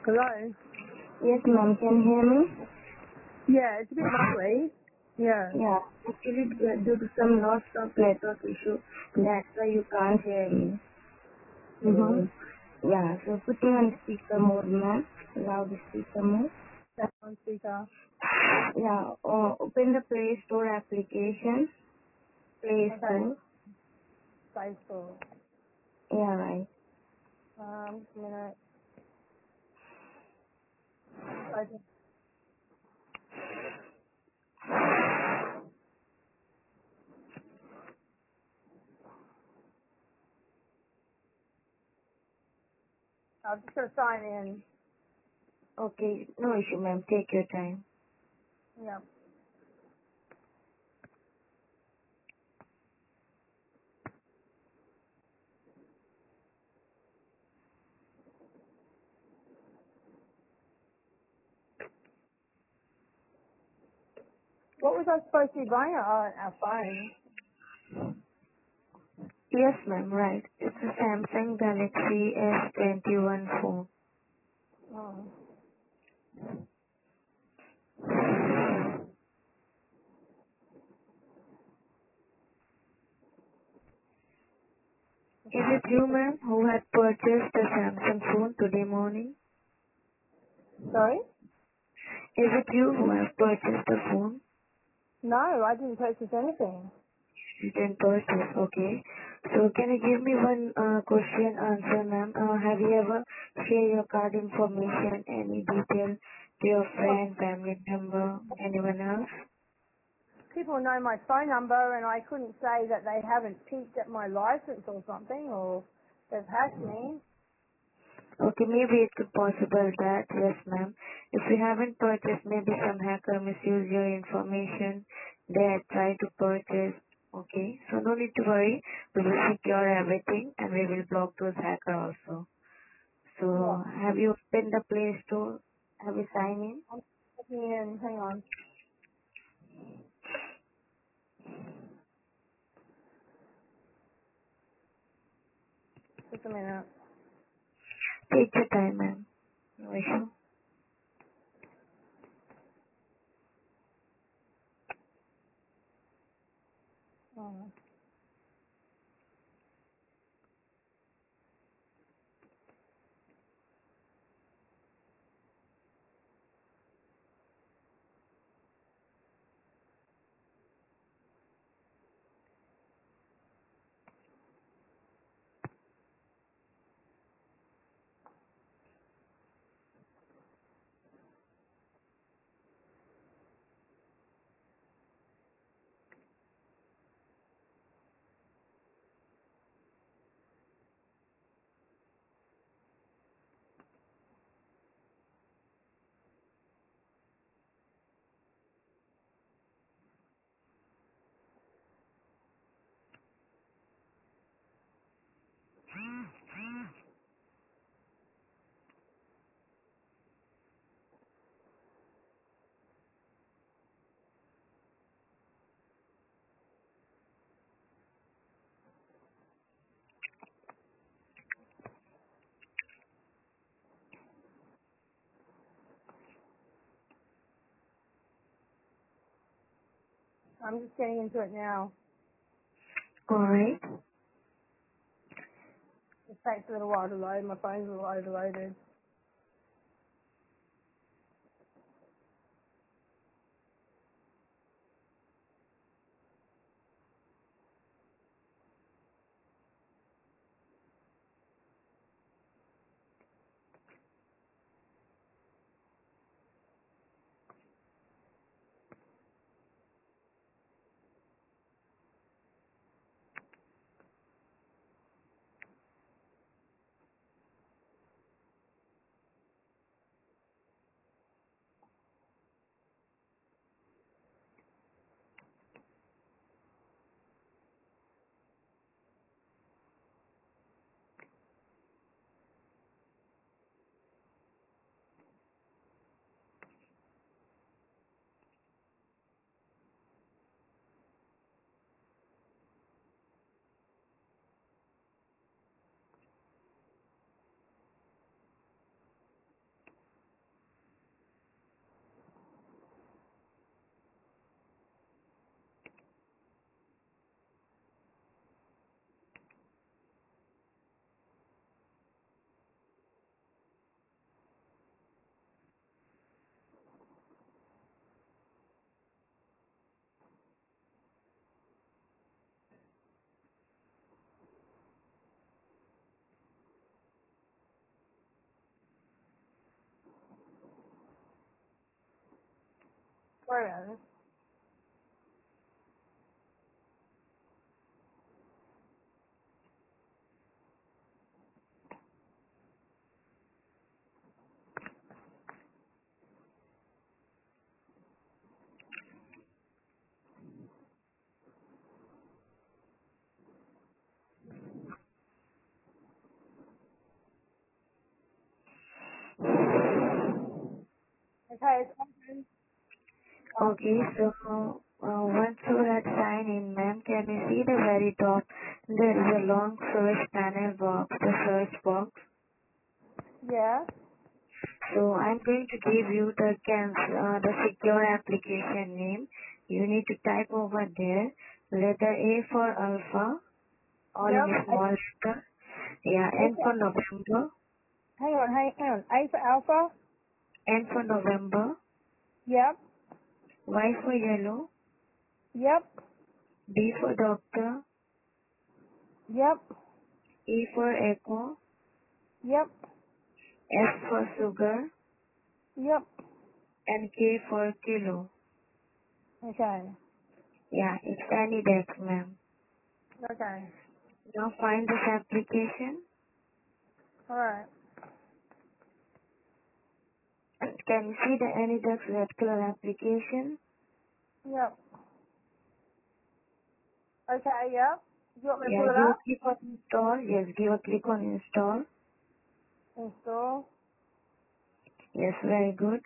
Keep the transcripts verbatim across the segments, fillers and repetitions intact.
Hello? Yes, ma'am. Can you hear me? Yeah, it's a bit muffly. Yeah. Yeah. Actually, uh, due to some loss of network issue, that's why you can't hear me. Mm-hmm. So, yeah. So put me on speaker mode, ma'am. Loud speaker mode. That's on speaker. Yeah. Uh, open the Play Store application. Play Okay. Store. Play Store. Yeah, right. Um, just a minute. Open. I'm just going to sign in. Okay. No issue, ma'am. Take your time. Yeah. What was I supposed to be buying? Oh, our phone. Yes, ma'am. Right. It's a Samsung Galaxy S twenty-one phone. Oh. Is it you, ma'am, who had purchased the Samsung phone today morning? Sorry? Is it you who have purchased the phone? No, I didn't purchase anything. You didn't purchase, okay. So can you give me one uh, question answer, ma'am? Uh, have you ever shared your card information, any detail to your Well, friend, family member, anyone else? people know my phone number and I couldn't say that they haven't peeked at my license or something or they've hacked me. Okay, maybe it could possible that, yes, ma'am. If you haven't purchased, maybe some hacker misuse your information. They try to purchase. Okay, so no need to worry. We will secure everything and we will block those hacker also. Yeah. So have you opened the Play Store? Have you signed in? I'm checking in. Hang on. Just a minute. Take your time, ma'am. No issue. Oh. I'm just getting into it now. Alright. It takes a little while to load. My phone's a little overloaded. Sorry about this. Okay, it's open. Okay, so uh, once you had signed in, ma'am, can you see the very top? There is a long search panel box, the search box. Yeah. So I'm going to give you the can uh, the secure application name. You need to type over there letter A for alpha, all in Yep. a small letter. Yeah, A, A N for, for November, hang on, hang, hang on. A for alpha. N for November, Yep. Y for yellow, Yep. D for doctor, Yep. E for echo, Yep. S for sugar, Yep. and K for kilo. Okay. Yeah, it's any deck, ma'am. Okay. Now find this application. Alright. Can you see the AnyDex red color application? Yep. Okay, yep. Do you want me to Yeah, pull it give a up? click on install. Yes, give a click on install. Install. Yes, very good.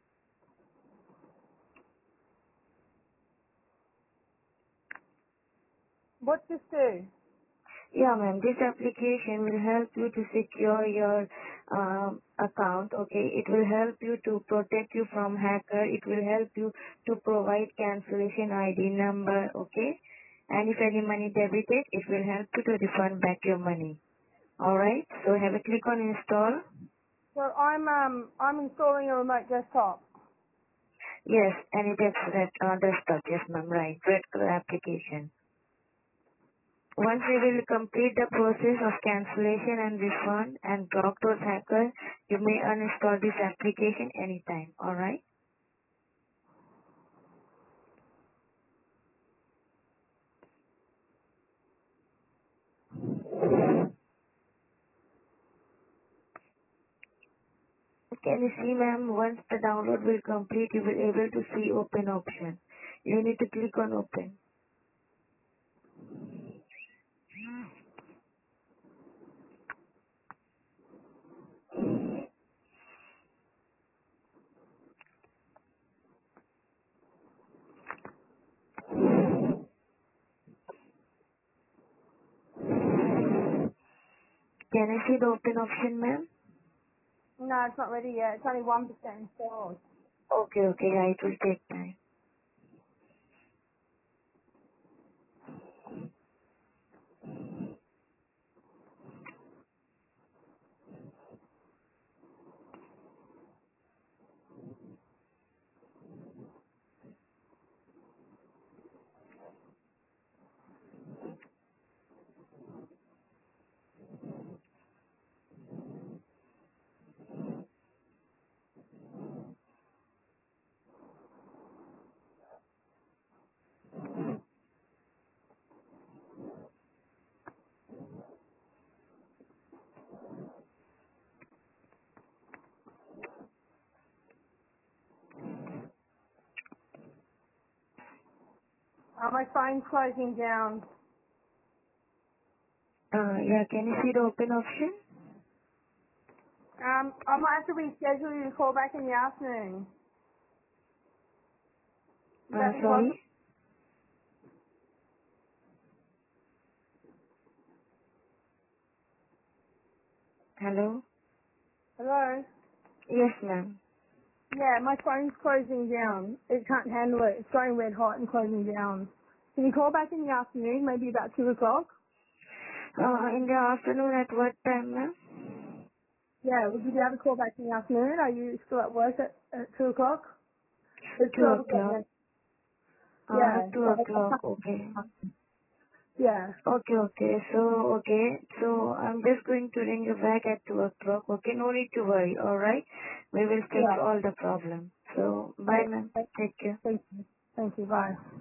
What's this do? Yeah, ma'am, this application will help you to secure your um, account, okay? It will help you to protect you from hacker. It will help you to provide cancellation I D number, okay? And if any money debited, it will help you to refund back your money. Alright, so have a click on install. So I'm um I'm installing a remote desktop. Yes, and it is red uh, desktop, yes ma'am, right, red color application. Once we will complete the process of cancellation and refund and block those hackers, you may uninstall this application anytime, alright? Can you see ma'am, once the download will complete, you will able to see open option. You need to click on open. Can I see the open option ma'am? No, it's not ready yet. It's only one percent installed. Okay, okay, yeah, it will take time. Uh, my phone's closing down. Uh, yeah, can you see the open option? Um, I might have to reschedule you to call back in the afternoon. Would Uh, that be sorry? possible? Hello? Hello? Yes ma'am. Yeah, my phone's closing down. It can't handle it. It's going red hot and closing down. Can you call back in the afternoon, maybe about two o'clock? Uh, in the afternoon at what time ma'am? Yeah, would you be able to call back in the afternoon? Are you still at work at, at two o'clock? It's two twelve o'clock o'clock. now. Uh, Yeah, two so I, I o'clock, can't. okay. Yeah, Okay, okay. So, okay. So, I'm just going to ring you back at two o'clock. Okay, no need to worry, alright? We will fix yeah. all the problem. So bye, ma'am. Take care. Thank you. Thank you. Bye.